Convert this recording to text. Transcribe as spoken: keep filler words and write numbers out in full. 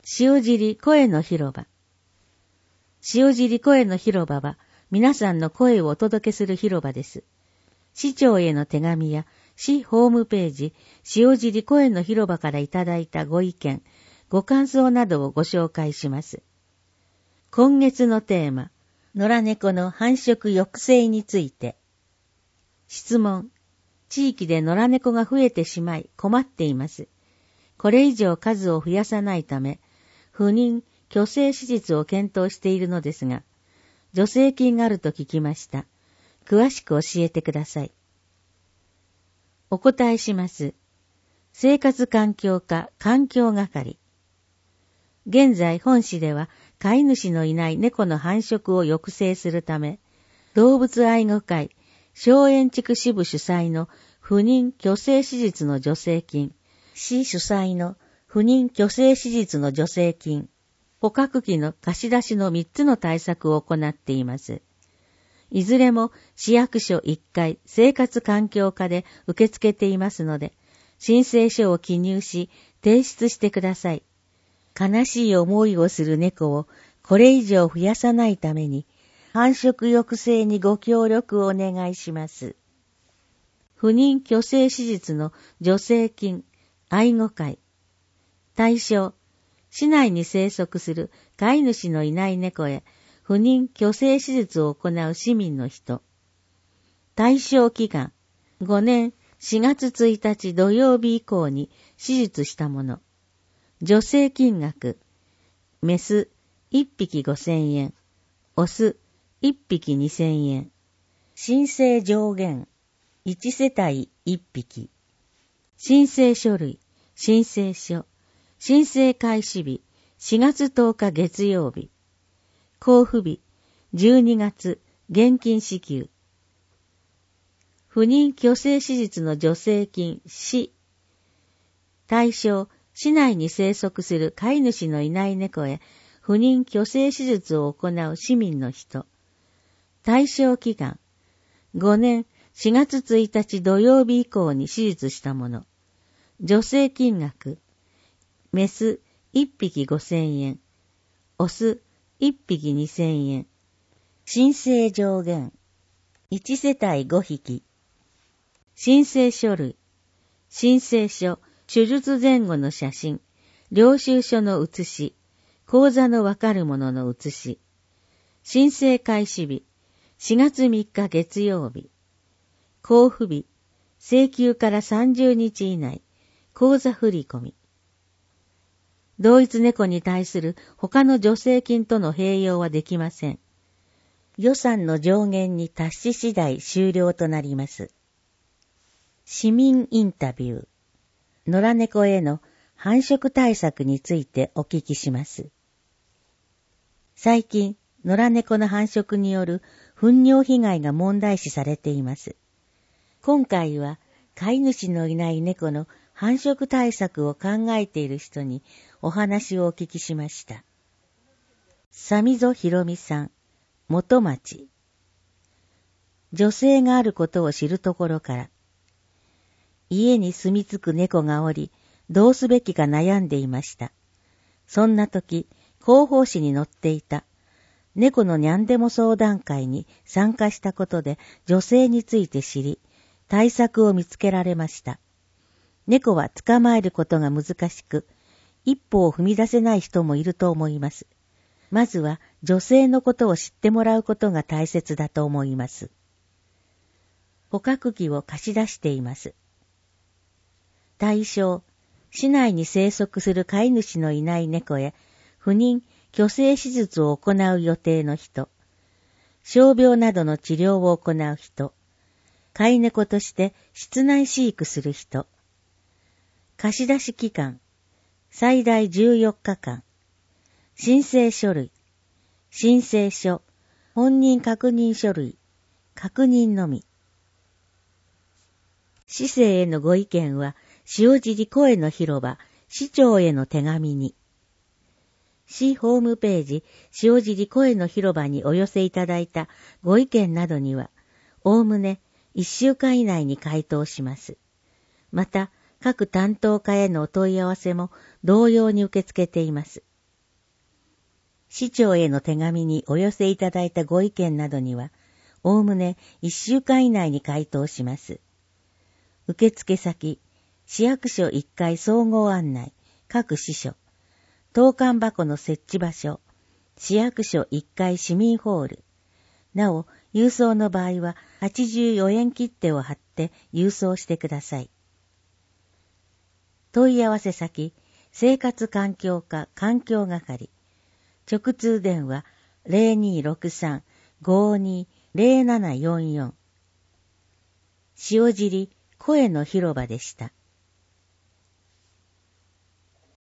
塩尻声の広場。塩尻声の広場は皆さんの声をお届けする広場です。市長への手紙や市ホームページ塩尻声の広場からいただいたご意見、ご感想などをご紹介します。今月のテーマ、野良猫の繁殖抑制について。質問、地域で野良猫が増えてしまい困っています。これ以上数を増やさないため、不妊・去勢手術を検討しているのですが、助成金があると聞きました。詳しく教えてください。お答えします。生活環境課環境係。現在本市では飼い主のいない猫の繁殖を抑制するため、動物愛護会松園地区支部主催の不妊・去勢手術の助成金、市主催の不妊・去勢手術の助成金、捕獲器の貸し出しのみっつの対策を行っています。いずれも市役所いっかい生活環境課で受け付けていますので、申請書を記入し提出してください。悲しい思いをする猫をこれ以上増やさないために、繁殖抑制にご協力をお願いします。不妊・去勢手術の助成金、愛護会。対象、市内に生息する飼い主のいない猫へ不妊・去勢手術を行う市民の人。対象期間、ごねんしがつついたち土曜日以降に手術したもの。助成金額、メスいっぴきごせんえん、オスいっぴきにせんえん。申請上限、いちせたいいっぴき。申請書類、申請書、申請開始日、しがつとおか月曜日。交付日、じゅうにがつ、現金支給。不妊・去勢手術の助成金、市。対象、市内に生息する飼い主のいない猫へ不妊・去勢手術を行う市民の人。対象期間、ごねんしがつついたち土曜日以降に手術したもの。助成金額、メスいっぴきごせんえん、オスいっぴきにせんえん。申請上限、いちせたいごひき。申請書類、申請書、手術前後の写真、領収書の写し、口座のわかるものの写し。申請開始日、しがつみっか月曜日。交付日、請求からさんじゅうにち以内、口座振込。同一猫に対する他の助成金との併用はできません。予算の上限に達し次第終了となります。市民インタビュー。野良猫への繁殖対策についてお聞きします。最近、野良猫の繁殖による糞尿被害が問題視されています。今回は飼い主のいない猫の繁殖対策を考えている人にお話をお聞きしました。三溝ひろみさん、元町。女性があることを知るところから、家に住み着く猫がおり、どうすべきか悩んでいました。そんな時、広報誌に載っていた、猫のにゃんでも相談会に参加したことで女性について知り、対策を見つけられました。猫は捕まえることが難しく、一歩を踏み出せない人もいると思います。まずは女性のことを知ってもらうことが大切だと思います。捕獲器を貸し出しています。対象、市内に生息する飼い主のいない猫へ不妊・去勢手術を行う予定の人、傷病などの治療を行う人、飼い猫として室内飼育する人、貸し出し期間、最大じゅうよっかかん、申請書類、申請書、本人確認書類、確認のみ。市政へのご意見は、塩尻声の広場、市長への手紙に。市ホームページ、塩尻声の広場にお寄せいただいたご意見などには、おおむねいっしゅうかん以内に回答します。また、各担当課へのお問い合わせも同様に受け付けています。 市長への手紙にお寄せいただいたご意見などには、おおむねいっしゅうかん以内に回答します。受付先、市役所いっかい総合案内、各支所、投函箱の設置場所、市役所いっかい市民ホール。なお、郵送の場合ははちじゅうよえん切手を貼って郵送してください。問い合わせ先、生活環境課環境係。直通電話 ゼロにーろくさん ごーにー ゼロななよんよん。塩尻声の広場でした。